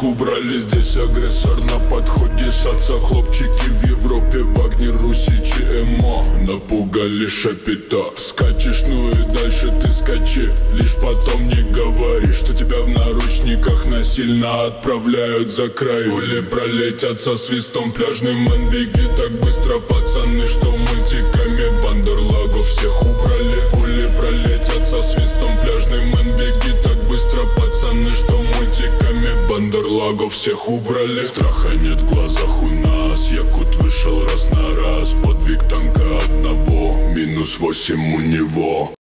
всех убрали. Здесь агрессор на подходе, саца, хлопчики в Европе, Вагнер, Русичи, Эмо напугали шапито. Скачешь, ну и дальше ты скачи, лишь потом не говори, что тебя в наручниках насильно отправляют за край. Пули пролетят со свистом, пляжный мэн, беги так быстро, пацаны, что мультиками Бандерлагов всех убрали. Пули пролетят со свистом, пляжный мэн, беги так быстро, пацаны, что мультиками Бандерлагов всех убрали. Страха нет в глазах у нас, якут вышел раз на раз, подвиг танка одного, -8 у него.